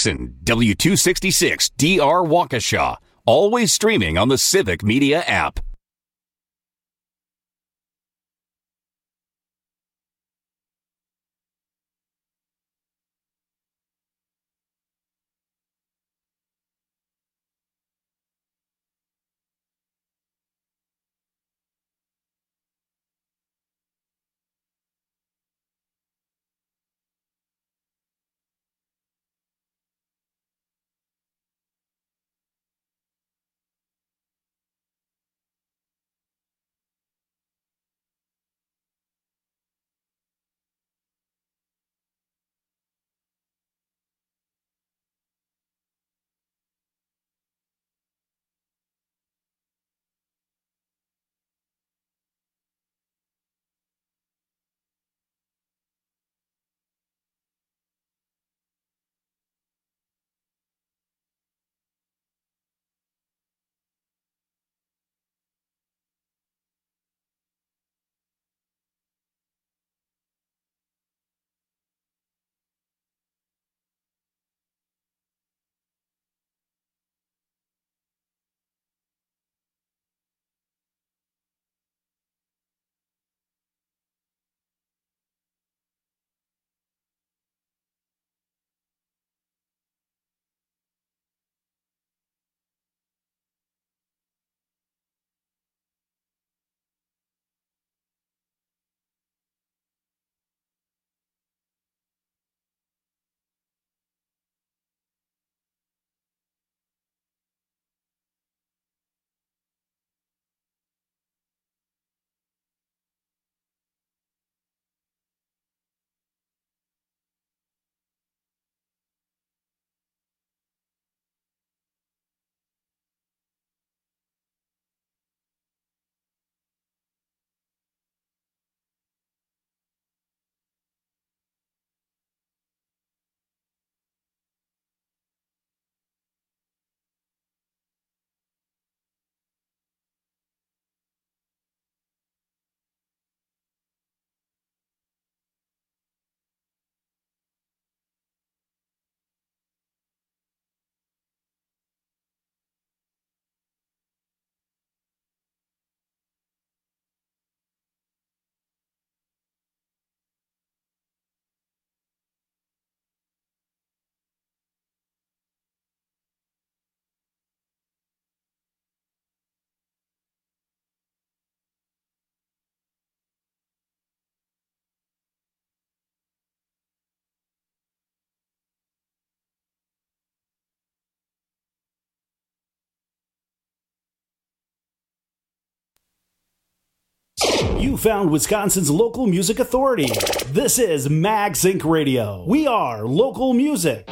Jackson, W266 DR Waukesha. Always streaming on the Civic Media app. You found Wisconsin's local music authority. This is MagSync Radio. We are local music.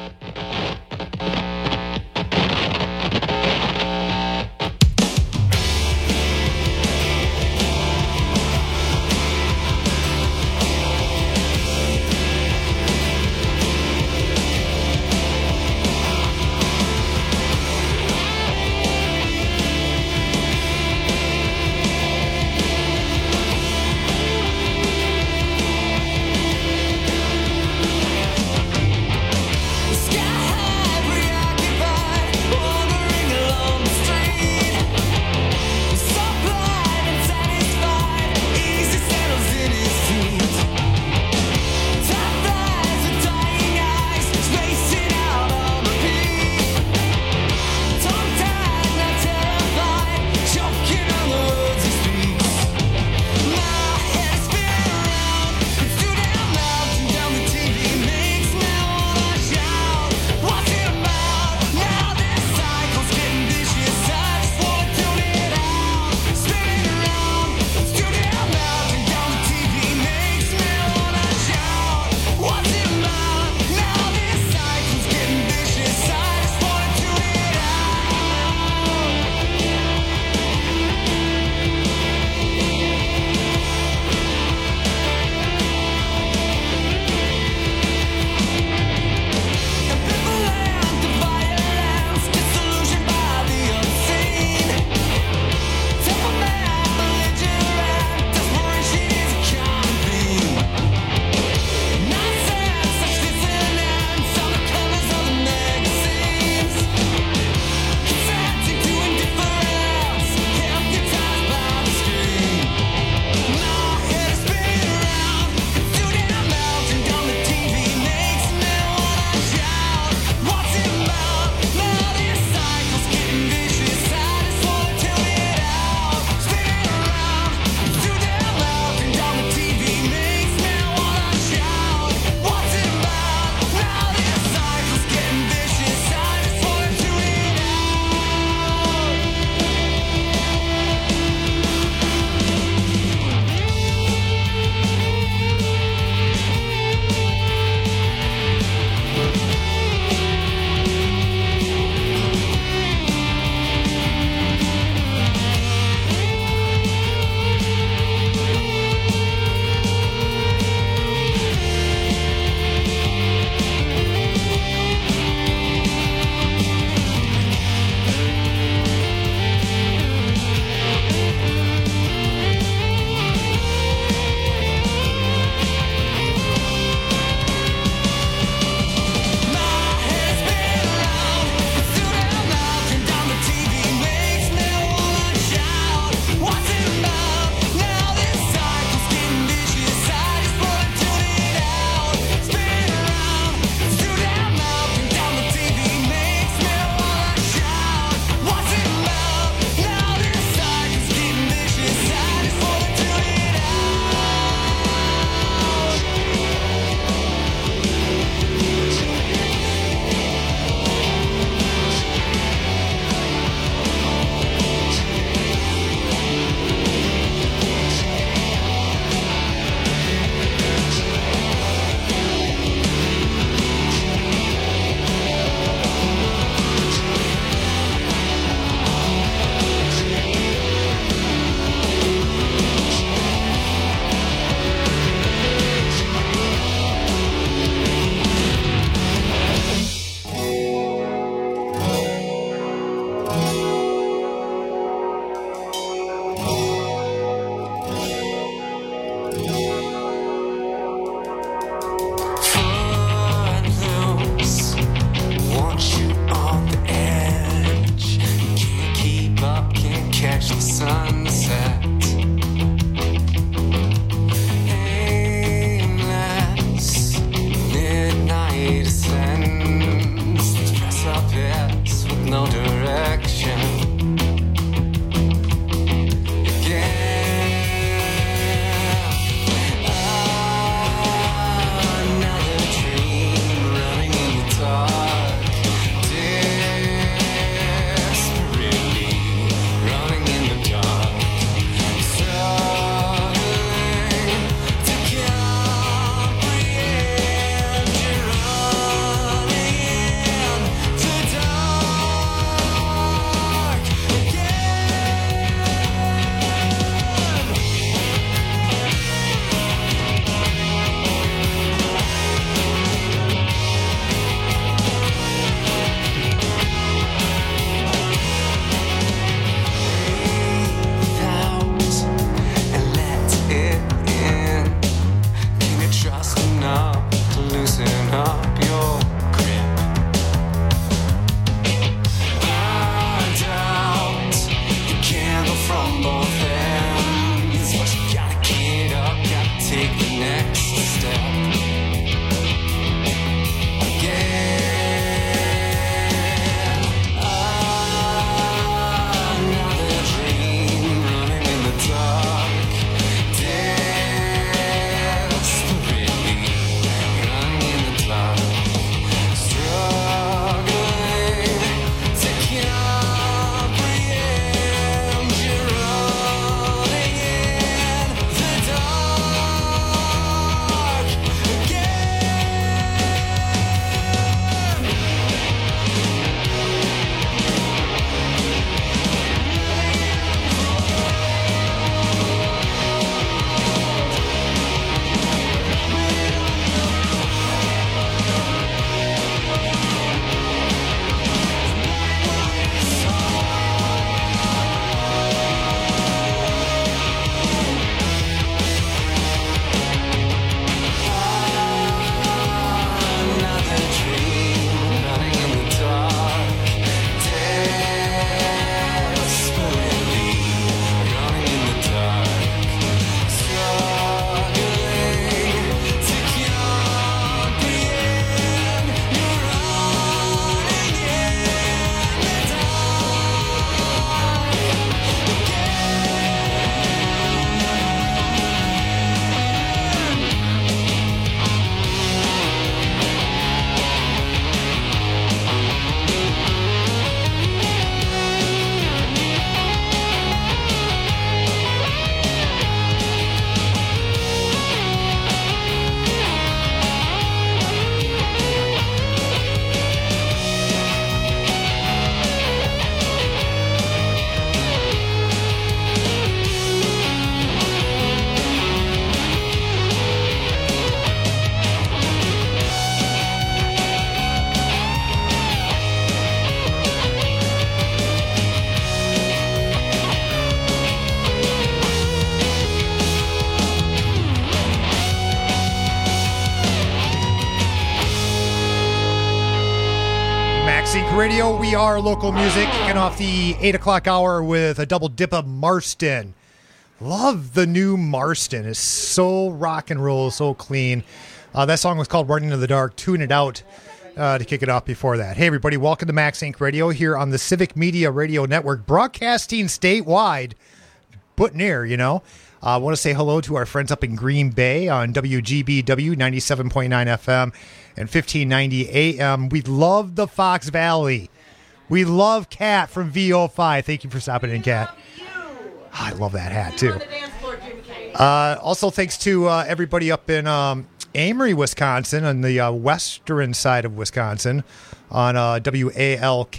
MaxInc Radio. We are local music, kicking off the 8 o'clock hour with a double dip of Marston. Love the new Marston. It's so rock and roll, so clean. That song was called Running in the Dark. Tune it out to kick it off before that. Hey, everybody, welcome to MaxInc Radio here on the Civic Media Radio Network, broadcasting statewide, but near, you know. I want to say hello to our friends up in Green Bay on WGBW 97.9 FM and 1590 AM. We love the Fox Valley. We love Kat from VO5. Thank you for stopping in, Kat. I love that hat, too. Also, thanks to everybody up in Amory, Wisconsin, on the western side of Wisconsin, on WLAK,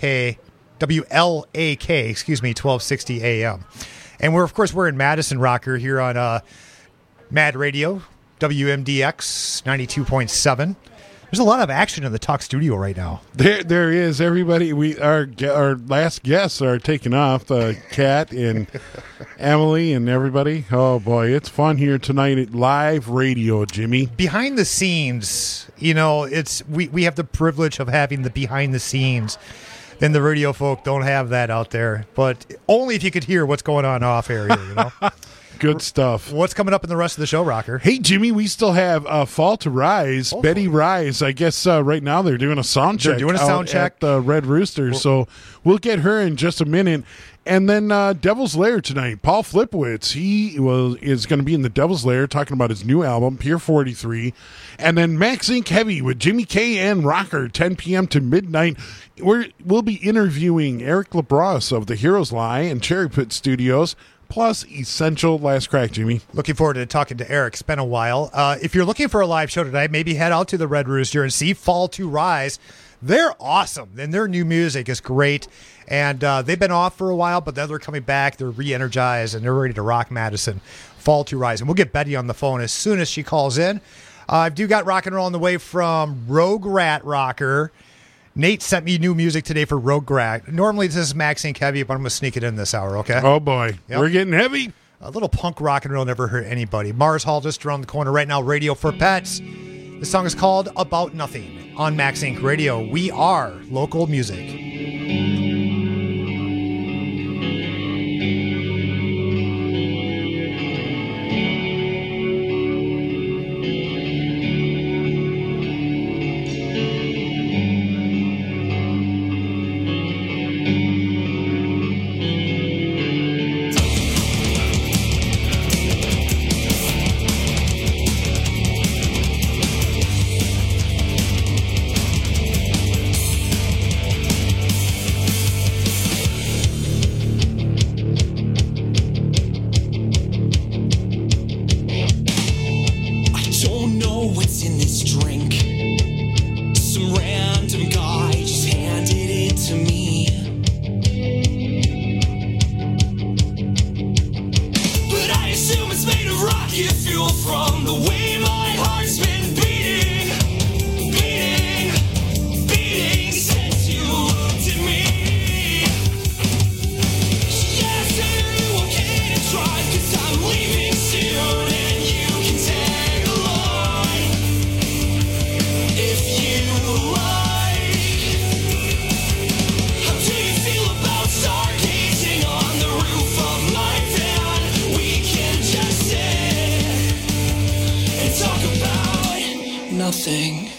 1260 AM. And we're in Madison Rocker here on Mad Radio, WMDX 92.7. There's a lot of action in the Talk Studio right now. There is. Everybody, our last guests are taking off. Kat and Emily and everybody. Oh boy, it's fun here tonight at live radio, Jimmy. Behind the scenes, you know, we have the privilege of having the behind the scenes. Then the radio folk don't have that out there, but only if you could hear what's going on off air here, you know. Good stuff. What's coming up in the rest of the show, Rocker? Hey, Jimmy, we still have Fall to Rise. Hopefully. Betty Rise. I guess right now they're doing a sound check. They're doing a sound check at the Red Rooster, so we'll get her in just a minute. And then Devil's Lair tonight. Paul Flipowitz, is going to be in the Devil's Lair talking about his new album, Pier 43. And then MaxInc Heavy with Jimmy K and Rocker, 10 p.m. to midnight. We'll be interviewing Eric LaBrosse of the Heroes Lie and Cherry Pit Studios, plus Essential Last Crack, Jimmy. Looking forward to talking to Eric. It's been a while. If you're looking for a live show tonight, maybe head out to the Red Rooster and see Fall to Rise. They're awesome, and their new music is great. And they've been off for a while, but then they're coming back. They're re-energized, and they're ready to rock Madison. Fall to Rise. And we'll get Betty on the phone as soon as she calls in. I've got rock and roll on the way from Rogue Rat Rocker. Nate sent me new music today for Rogue Rat. Normally this is MaxInc Heavy, but I'm going to sneak it in this hour, okay? Oh, boy. Yep. We're getting heavy. A little punk rock and roll never hurt anybody. Mars Hall just around the corner right now, Radio for Pets. The song is called About Nothing on MaxInc Radio. We are local music. Nothing.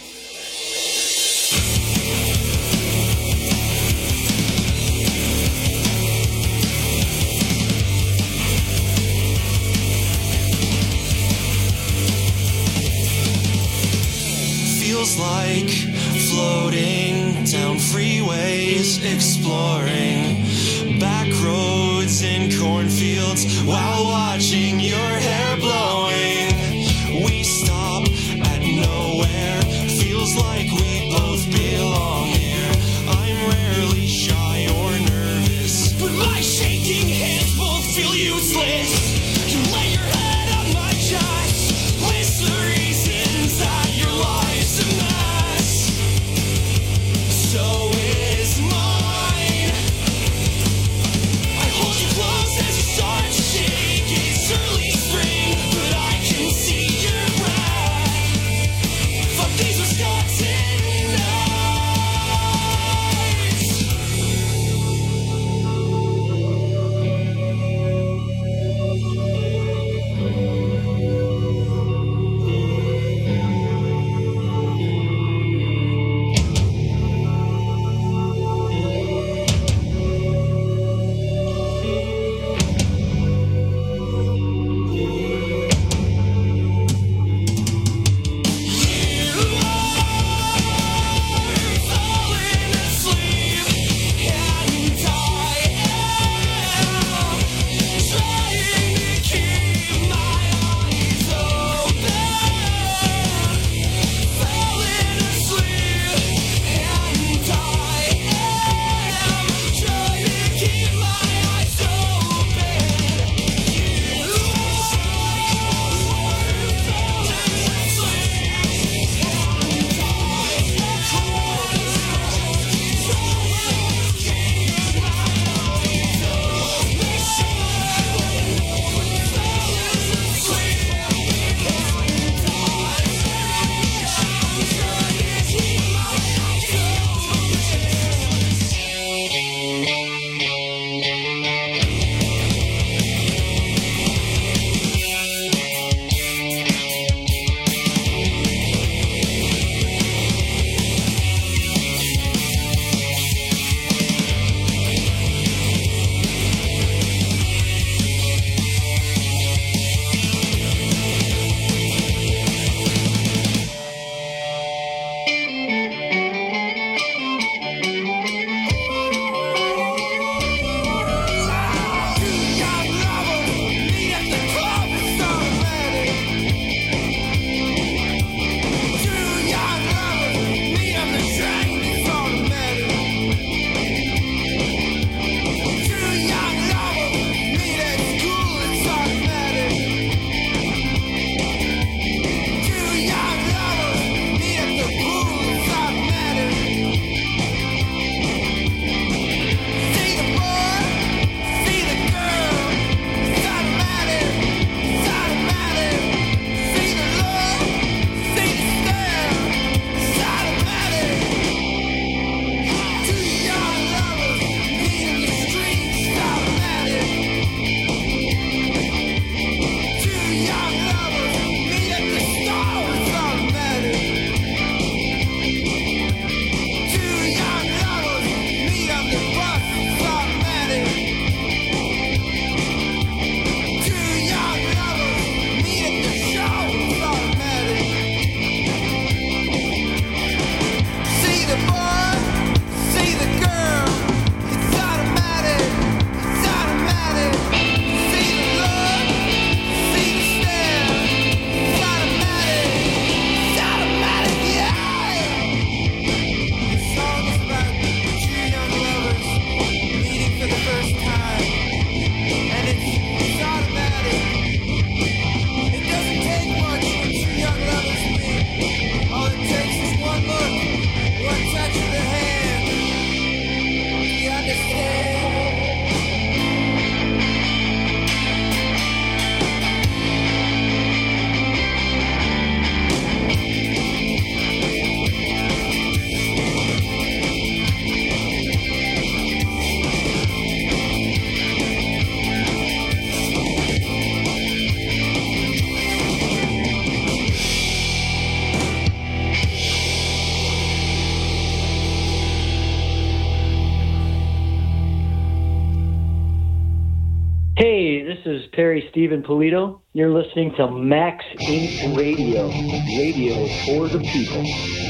Feels like floating down freeways, exploring back roads in cornfields while watching your hair blowing. We stop at nowhere, feels like we both belong here. I'm rarely shy or nervous, but my shaking hands both feel useless. You lay your head on my chest, list the reasons that your life's a mess. So is mine. I hold you close as you start to shake. It's this is Perry Stephen Polito. You're listening to Max Inc. Radio. Radio for the people.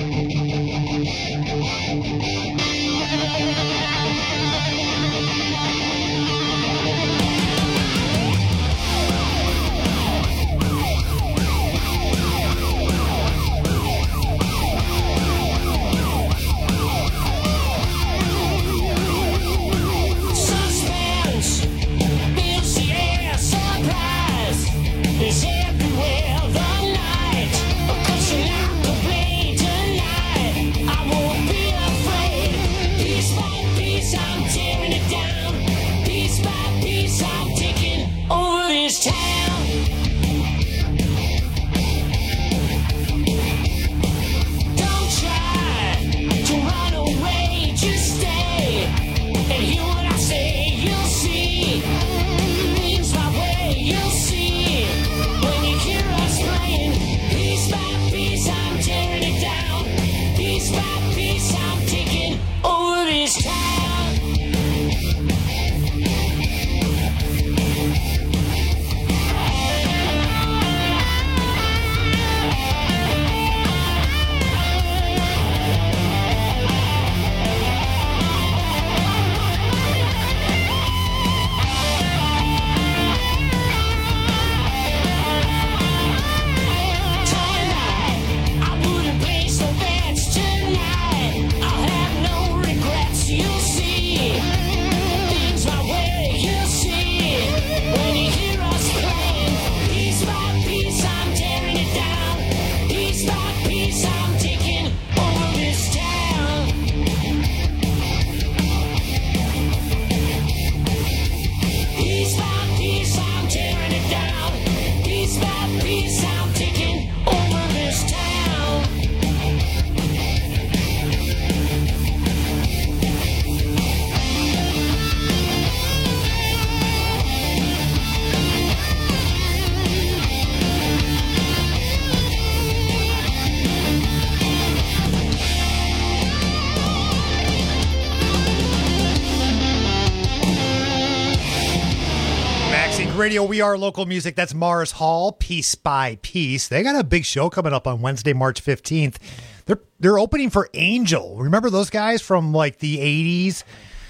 Radio, we are local music. That's Mars Hall, Piece by Piece. They got a big show coming up on Wednesday, March 15th. They're opening for Angel. Remember those guys from like the 80s,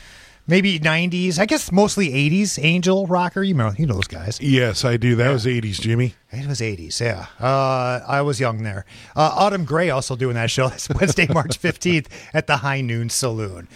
maybe 90s? I guess mostly 80s. Angel, Rocker, you know those guys. Yes, I do. That was 80s, Jimmy. It was 80s, yeah. I was young there. Autumn Gray also doing that show. That's Wednesday, March 15th at the High Noon Saloon.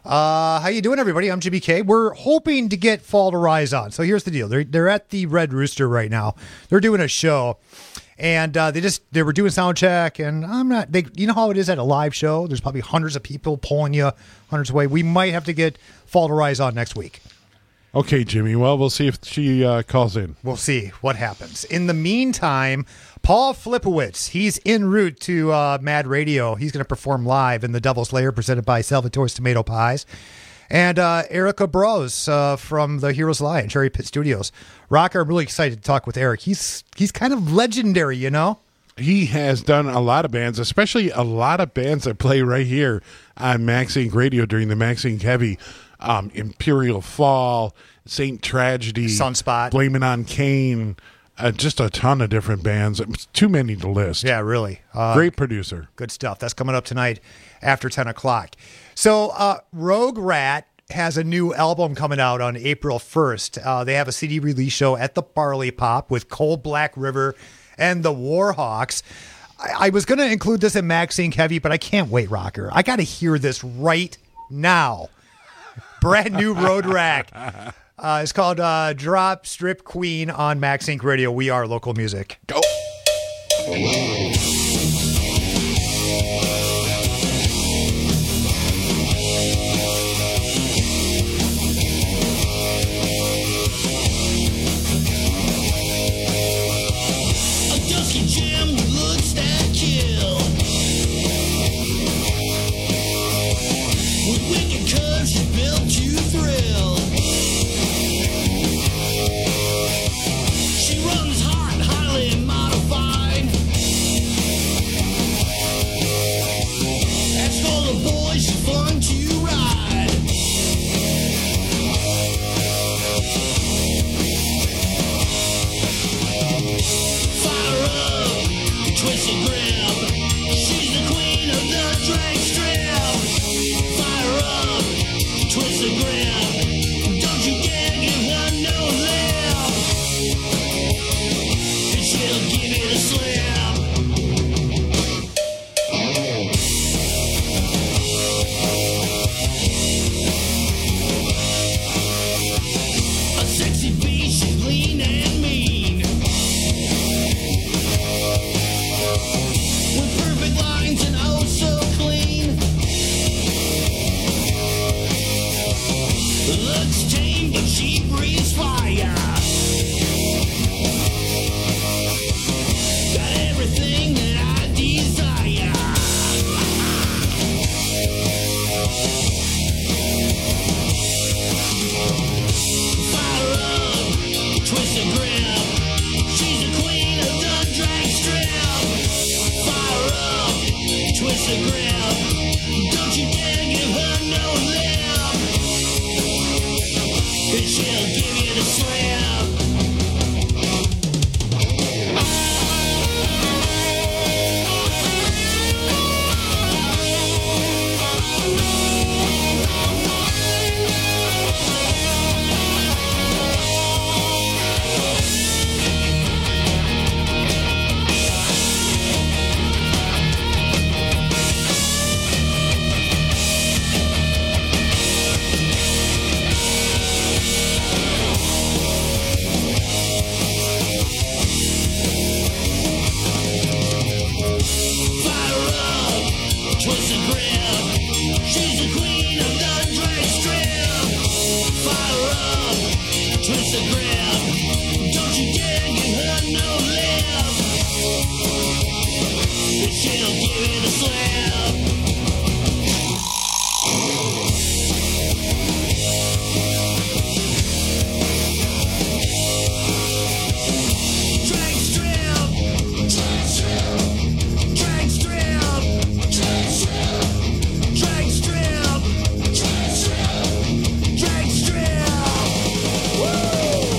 How you doing, everybody? I'm Jimmy K. We're hoping to get Fall to Rise on. So here's the deal. They're at the Red Rooster right now. They're doing a show, and they were doing sound check. And you know how it is at a live show. There's probably hundreds of people pulling you hundreds away. We might have to get Fall to Rise on next week. Okay, Jimmy. Well, we'll see if she calls in. We'll see what happens. In the meantime, Paul Flipowitz, he's en route to Mad Radio. He's going to perform live in the Devil's Lair presented by Salvatore's Tomato Pies. And Erica Bros from the Heroes Lie and Cherry Pit Studios. Rocker, I'm really excited to talk with Eric. He's kind of legendary, you know? He has done a lot of bands, especially a lot of bands that play right here on Max Inc. Radio during the Max Inc. Heavy. Imperial Fall, Saint Tragedy, Sunspot, Blame It on Kane, just a ton of different bands. It's too many to list. Yeah, really. Great producer. Good stuff. That's coming up tonight after 10 o'clock. So Rogue Rat has a new album coming out on April 1st. They have a CD release show at the Barley Pop with Cold Black River and the Warhawks. I was going to include this in Max Inc. Heavy, but I can't wait, Rocker. I got to hear this right now. Brand new Road Rack. It's called Drop Strip Queen on Max Inc. Radio. We are local music. Go. She runs hot, highly modified. twist the grip. Don't you dare give her no lip. And she'll give you the slip. A sexy beast, she's lean and mean. With perfect lines and oh so clean. Looks tame, but she breathes fire. Got everything that I desire. Fire up, twist the grip. She's the queen of the drag strip. Fire up, twist the grip. Don't you dare give her no lip. And she'll give you the slip. Fire up, twist the grip. She's the queen of the drag strip. Fire up, twist the grip. Don't you dare give her no lip. And she'll give you the slip. Drag strip. Drag strip. Drag strip. Drag strip. Drag strip. Drag strip. Drag strip. Woo!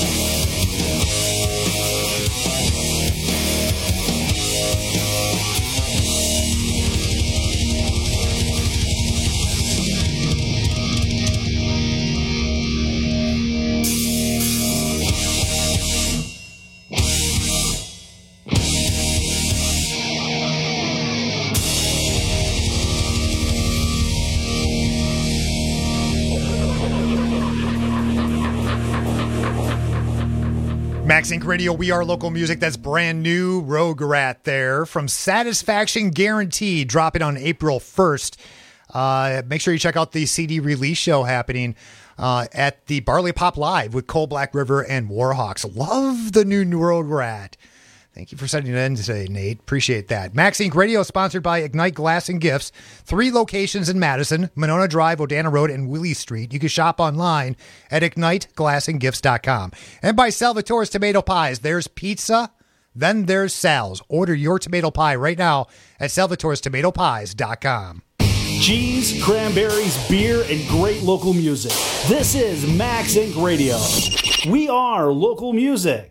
Max Inc. Radio, we are local music. That's brand new. Rogue Rat there from Satisfaction Guaranteed, dropping on April 1st. Make sure you check out the CD release show happening at the Barley Pop Live with Coal Black River and Warhawks. Love the new Rogue Rat. Thank you for sending it in today, Nate. Appreciate that. Max Inc. Radio is sponsored by Ignite Glass and Gifts. 3 locations in Madison, Monona Drive, Odana Road, and Willie Street. You can shop online at IgniteGlassandGifts.com. And by Salvatore's Tomato Pies. There's pizza, then there's Sal's. Order your tomato pie right now at Salvatore'sTomatoPies.com. Cheese, cranberries, beer, and great local music. This is Max Inc. Radio. We are local music.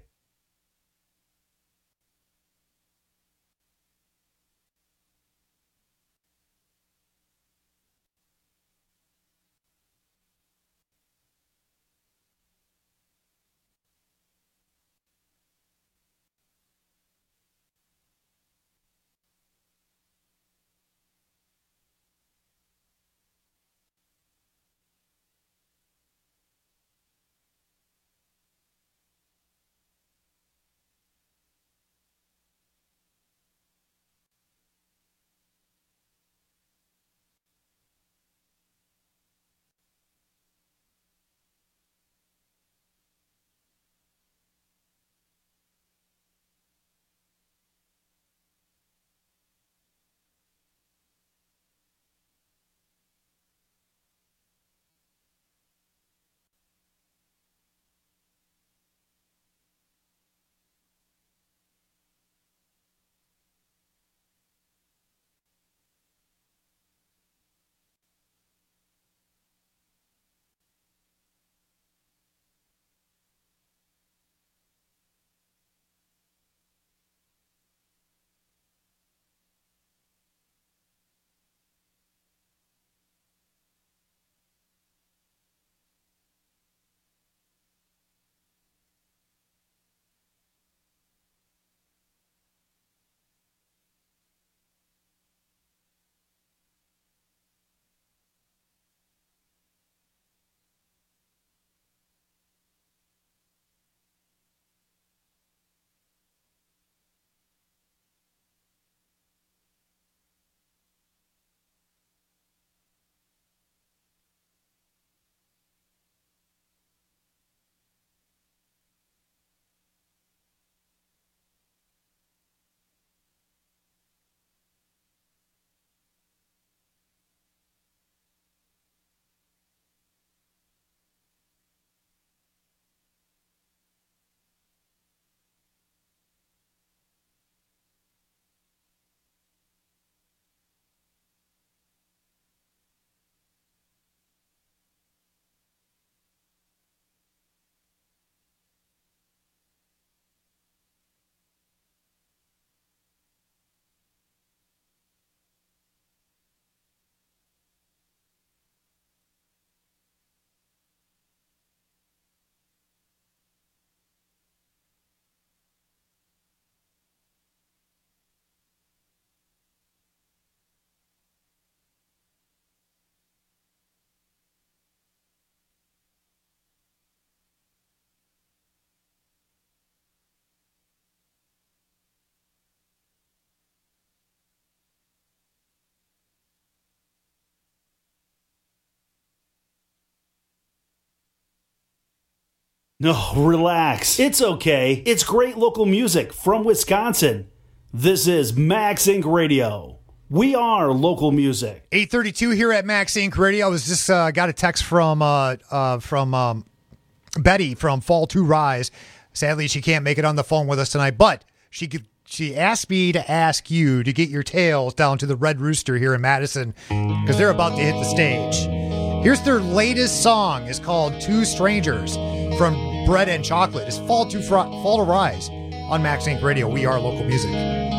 No, relax. It's okay. It's great local music from Wisconsin. This is Max Inc. Radio. We are local music. 8:32 here at Max Inc. Radio. I was just got a text from Betty from Fall to Rise. Sadly, she can't make it on the phone with us tonight, but she asked me to ask you to get your tails down to the Red Rooster here in Madison because they're about to hit the stage. Here's their latest song. It's called Two Strangers from Bread and Chocolate. It's Fall to Rise on Max Inc. Radio. We are local music.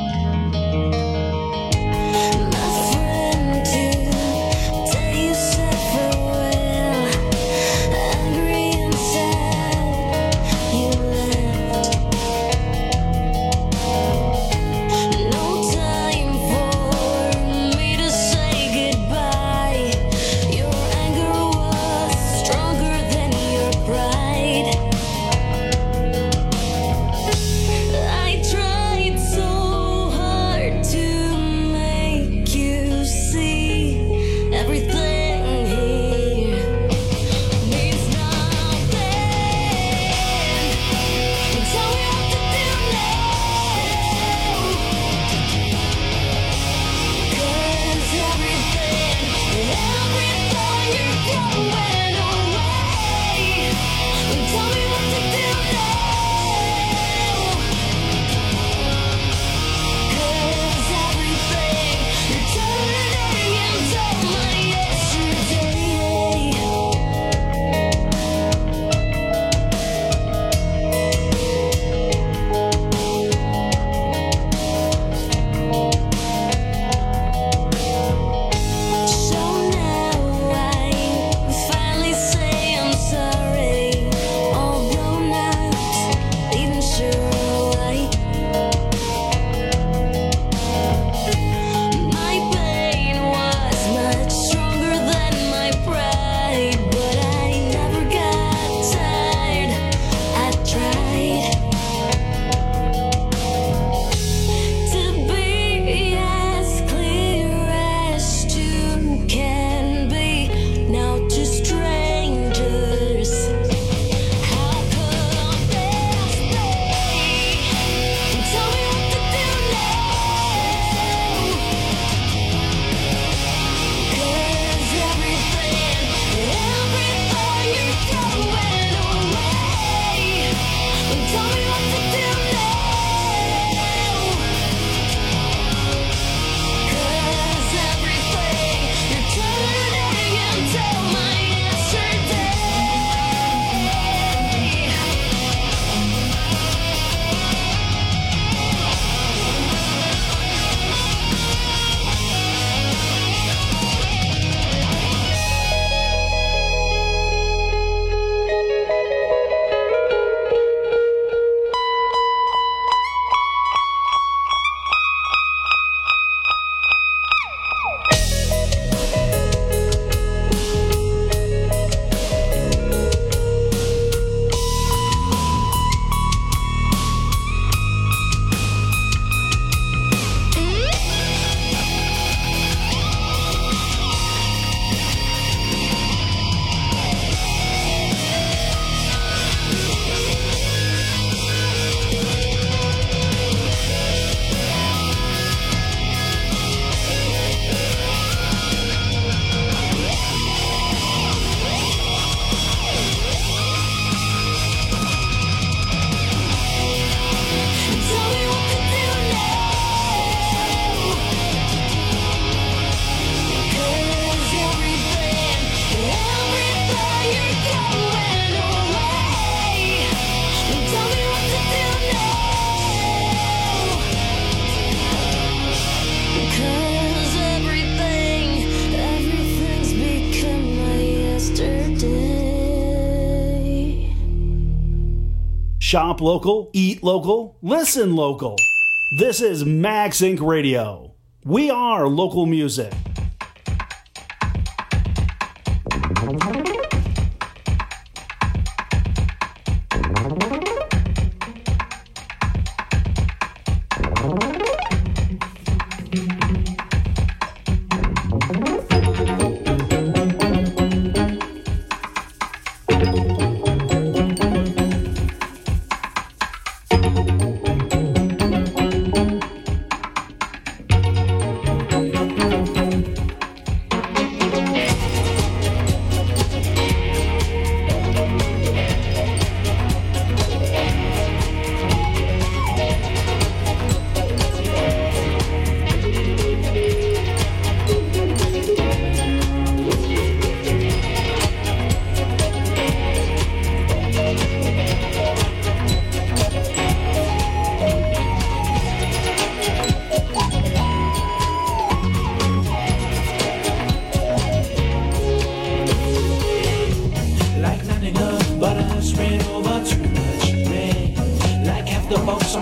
Shop local, eat local, listen local. This is Max Inc. Radio. We are local music.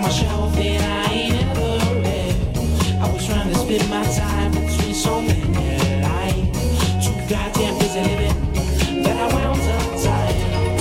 my shelf that I ain't ever read. I was trying to spend my time between so many lines. Too goddamn busy living that I wound up dying.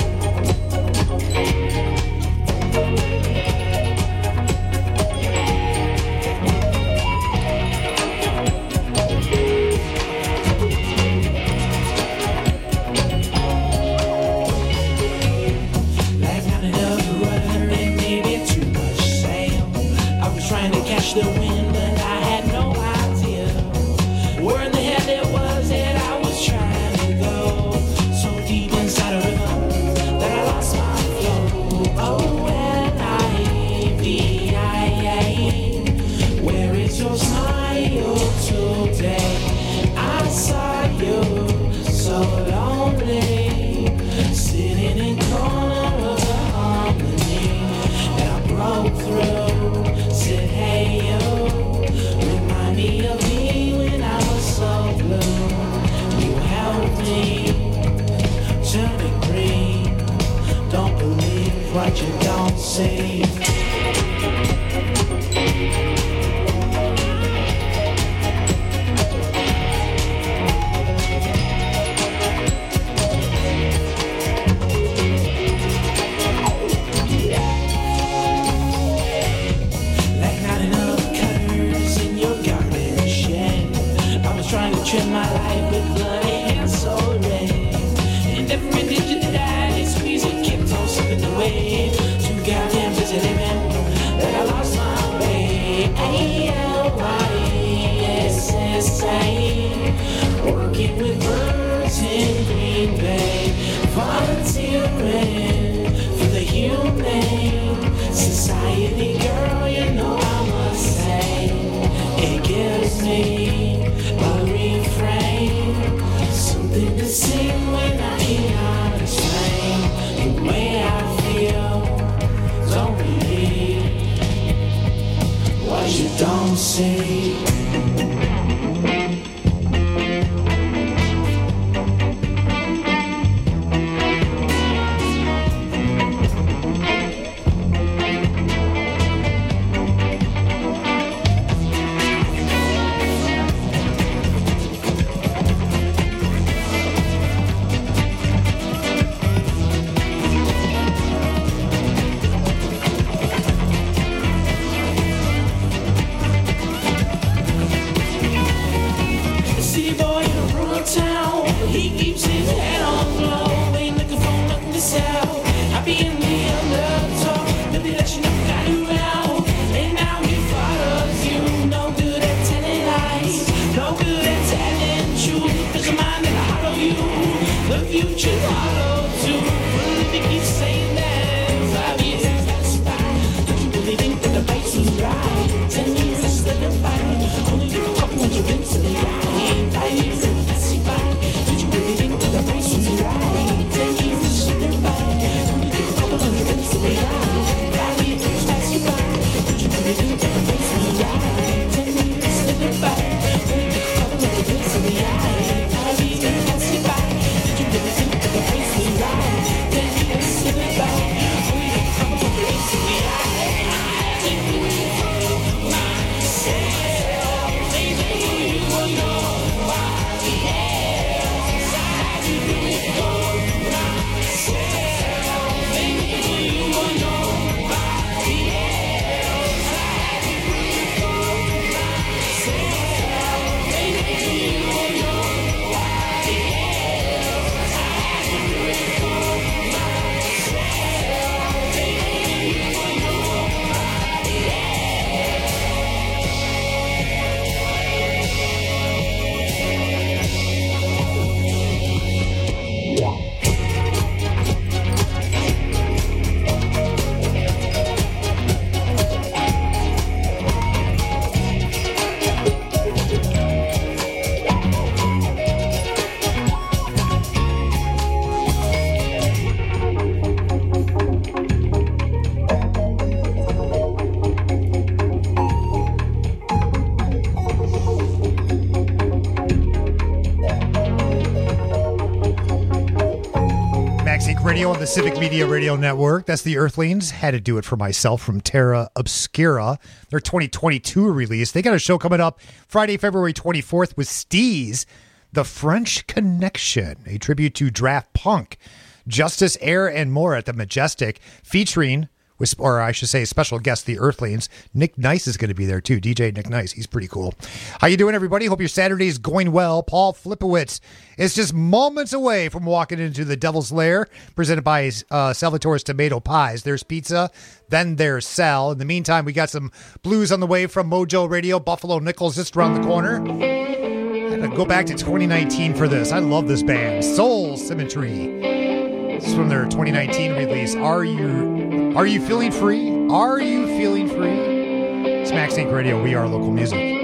The wind, but I had no idea where in the hell it was that I was trying to go. So deep inside a river that I lost my flow. Oh, and where is your smile today? I saw you so lonely, sitting in corner of the harmony, and I broke through. Said, hey, you, remind me of me when I was so blue. You helped me turn it green. Don't believe what you don't see. Trim my life with bloody hands so red. And every digit that I squeeze it kept on slipping away. Too goddamn busy living that I lost my way. A-L-Y-S-S-A, working with birds in Green Bay, volunteering for the Humane Society. Girl, you know I must say it gives me something to sing when I can't explain the way I feel. Don't believe what you don't see. Sit back. Radio on the Civic Media Radio Network. That's the Earthlings. Had to do it for myself from Terra Obscura. Their 2022 release. They got a show coming up Friday, February 24th with Steez, The French Connection, a tribute to Draft Punk, Justice, Air, and more at the Majestic, featuring, or I should say, special guest, the Earthlings. Nick Nice is going to be there too. DJ Nick Nice. He's pretty cool. How you doing, everybody? Hope your Saturday is going well. Paul Flipowitz is just moments away from walking into the Devil's Lair, presented by Salvatore's Tomato Pies. There's pizza, then there's Sal. In the meantime, we got some blues on the way from Mojo Radio. Buffalo Nichols just around the corner. I'm going to go back to 2019 for this. I love this band. Soul Symmetry. This is from their 2019 release. Are you feeling free? Are you feeling free? It's Max Inc. Radio. We are local music.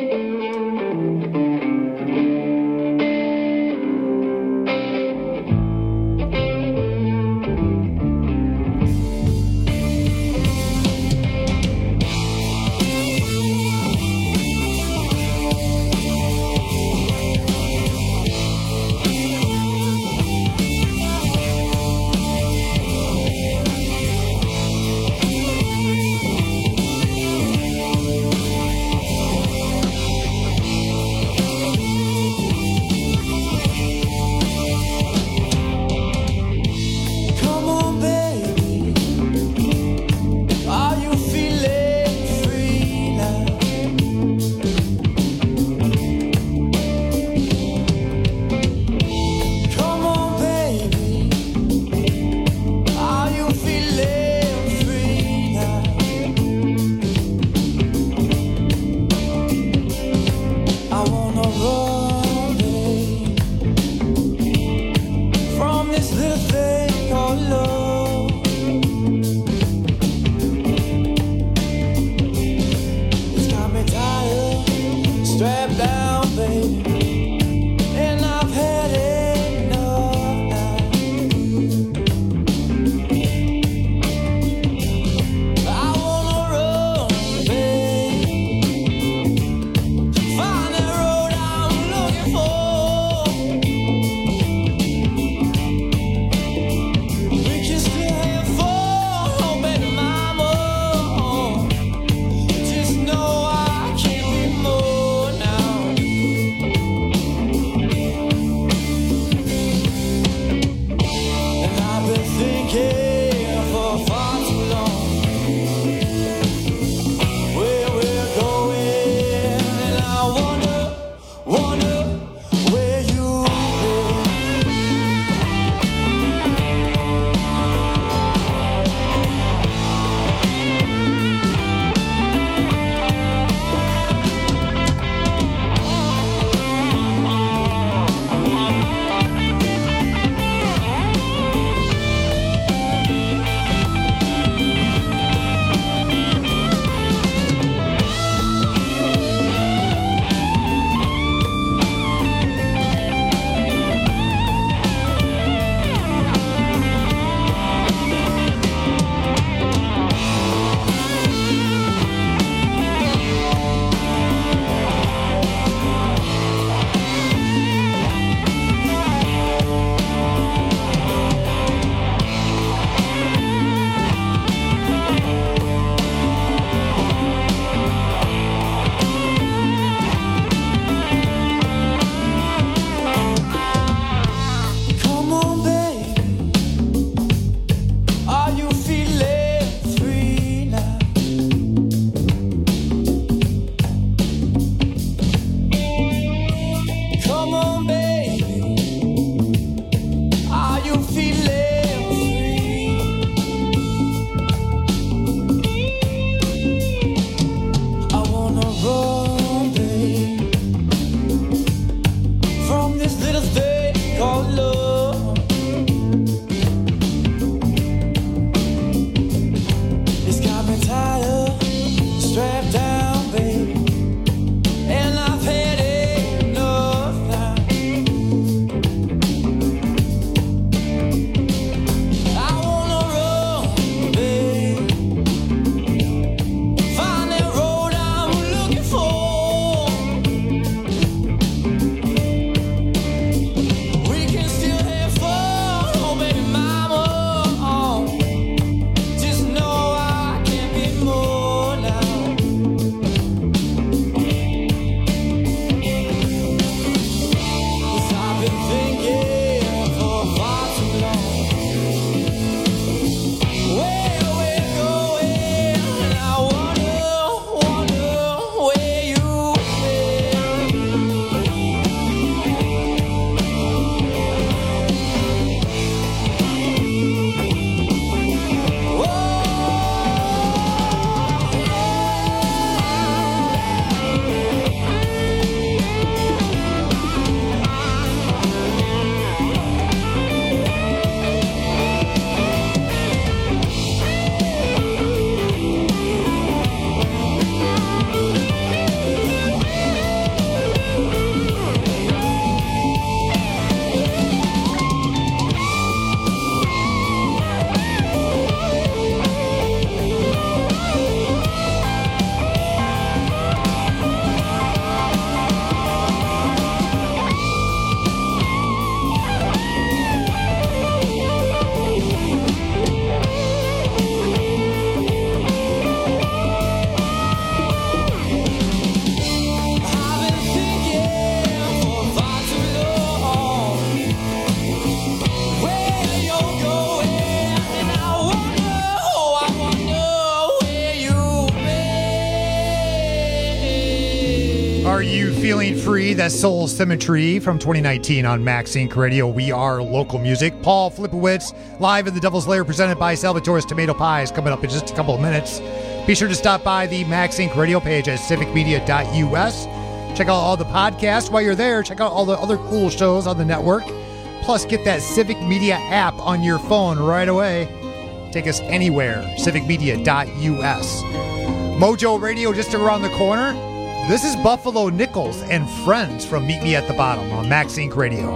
Feeling Free, that's Soul Symmetry from 2019 on Max Inc. Radio. We are local music. Paul Flipowitz, live in the Devil's Lair, presented by Salvatore's Tomato Pies, coming up in just a couple of minutes. Be sure to stop by the Max Inc. radio page at civicmedia.us. Check out all the podcasts. While you're there, check out all the other cool shows on the network. Plus, get that Civic Media app on your phone right away. Take us anywhere, civicmedia.us. Mojo Radio just around the corner. This is Buffalo Nichols and Friends from Meet Me at the Bottom on Max Inc. Radio.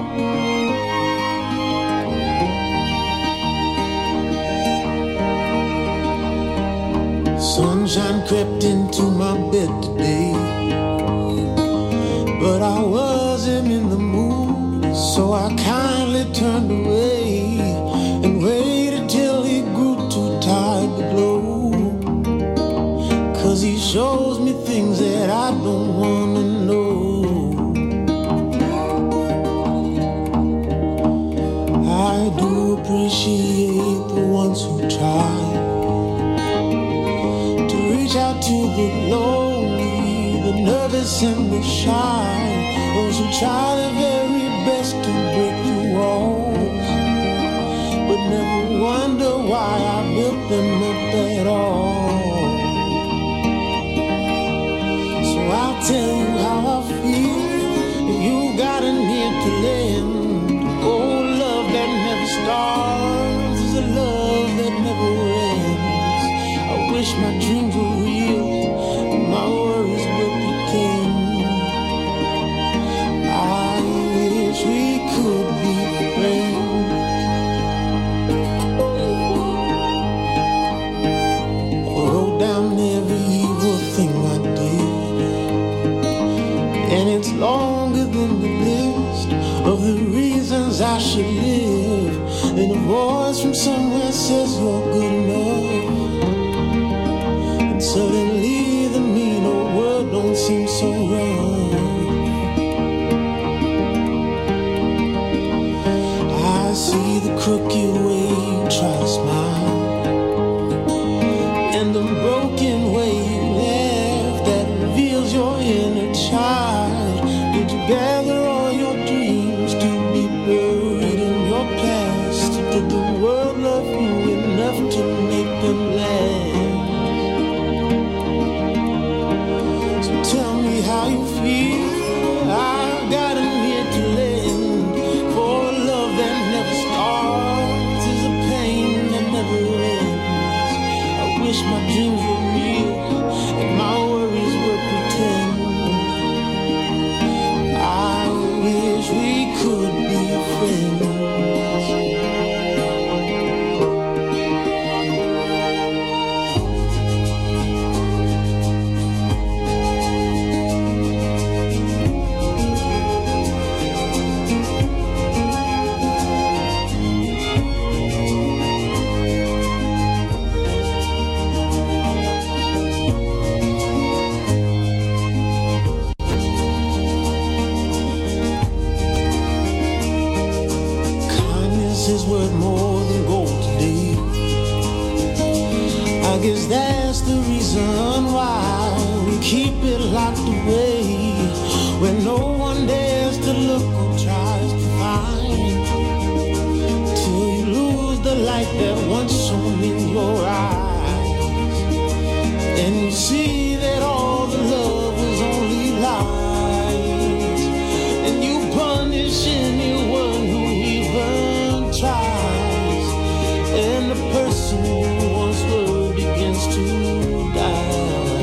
Sunshine crept into my bed today, but I wasn't in the mood, so I kindly turned away and waited till he grew too tired to blow. 'Cause he shows me things that I don't wanna know. I do appreciate the ones who try to reach out to the lonely, the nervous and the shy, those who try their very best to break the walls, but never wonder why I built them up at all. I'll tell you how I feel. You got an ear to lend. Oh, love that never starts is a love that never ends. I wish my dreams were real and my worries were pretend. I wish we could be friends. I wrote down every evil thing I did, and it's longer than the list of the reasons I should live. And a voice from somewhere says you're good enough, and suddenly the mean old world don't seem so wrong. I see the crooked way you try to smile, and the broken way you laugh that reveals your inner child. Did you gather all your dreams to be buried in your past? Did the world love you enough to make them last? So tell me how you feel. I've got an ear to lend, for a love that never starts is a pain that never ends. I wish my dreams were real and my worries were pretend. I wish we could be friends. Is worth more than gold today. I guess that's the reason why we keep it locked away, when no one dares to look or tries to find, till you lose the light that once shone in your eyes, and you see that all the love was only lies, and you punish anyone who even tries, and the person you once were begins to die.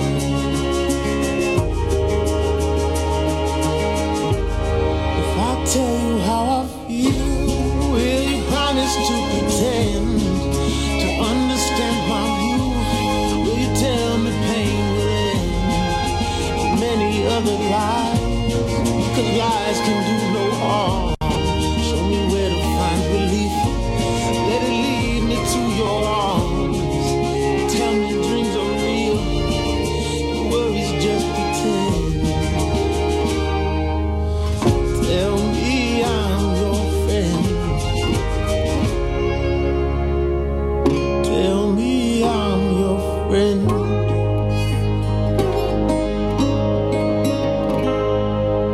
If I tell you how I feel, will you promise to pretend to understand my view? Will you tell me pain will end, and many other lies? Because lies can do no harm. Show me where to find relief. Let it lead me to your arms. Tell me dreams are real and worries just pretend. Tell me I'm your friend. Tell me I'm your friend.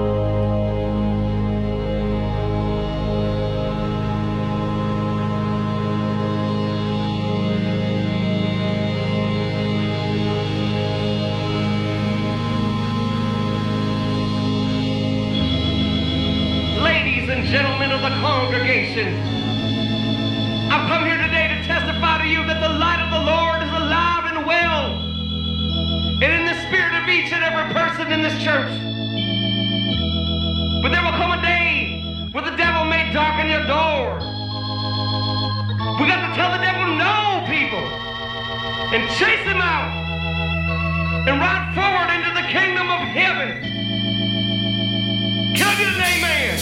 nations. I've come here today to testify to you that the light of the Lord is alive and well, and in the spirit of each and every person in this church. But there will come a day where the devil may darken your door. We got to tell the devil no, people, and chase him out and ride forward into the kingdom of heaven. Can I get an amen?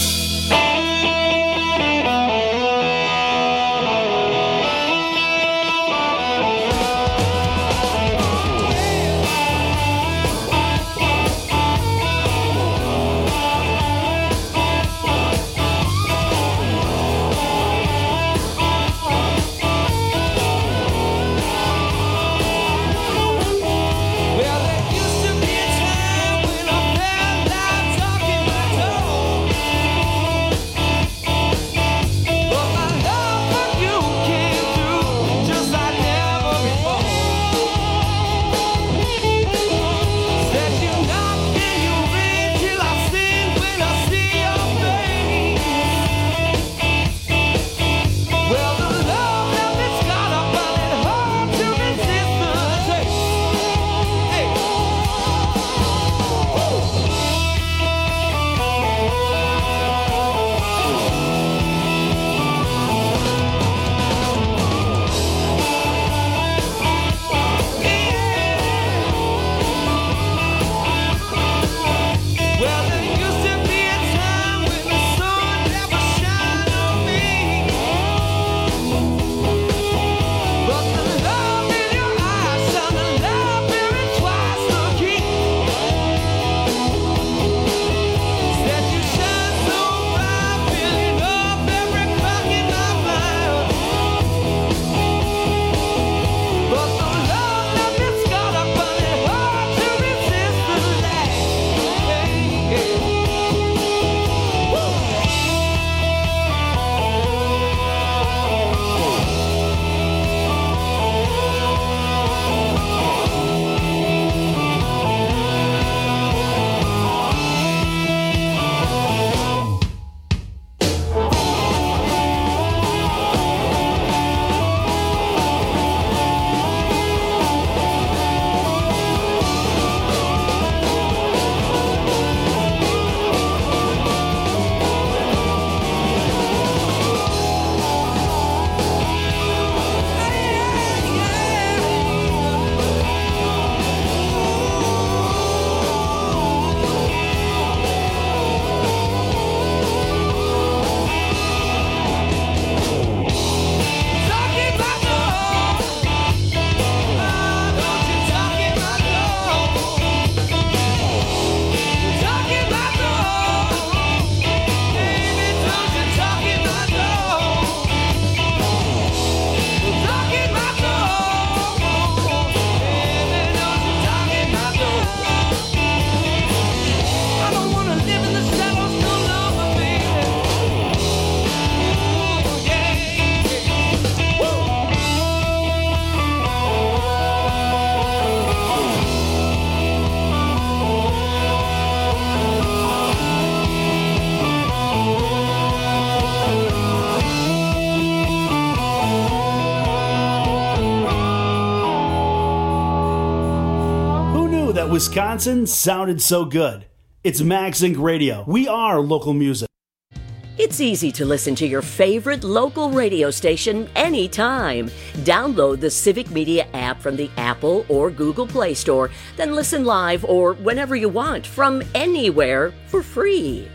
Wisconsin sounded so good. It's Max Inc. Radio. We are local music. It's easy to listen to your favorite local radio station anytime. Download the Civic Media app from the Apple or Google Play Store, then listen live or whenever you want from anywhere for free.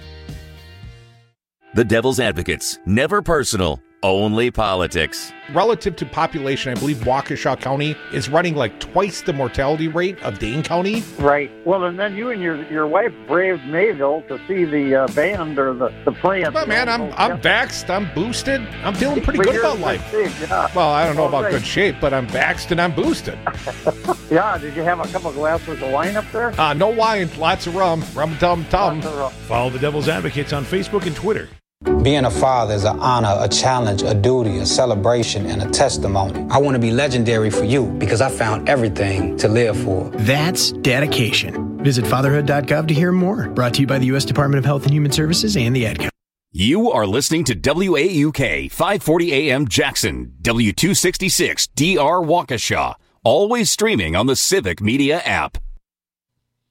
The Devil's Advocates. Never personal, only politics. Relative to population, I believe Waukesha County is running like twice the mortality rate of Dane County. Right. Well, and then you and your wife braved Mayville to see the band or the play. But man, I'm vaxxed, I'm boosted, I'm feeling pretty good about life. Yeah. Well, I don't know about good shape, but I'm vaxxed and I'm boosted. Yeah, did you have a couple glasses of wine up there? No wine, lots of rum, tum-tum. Follow the Devil's Advocates on Facebook and Twitter. Being a father is an honor, a challenge, a duty, a celebration, and a testimony. I want to be legendary for you because I found everything to live for. That's dedication. Visit fatherhood.gov to hear more. Brought to you by the U.S. Department of Health and Human Services and the Ad Council. You are listening to WAUK 540 AM Jackson, W266 DR Waukesha, always streaming on the Civic Media app.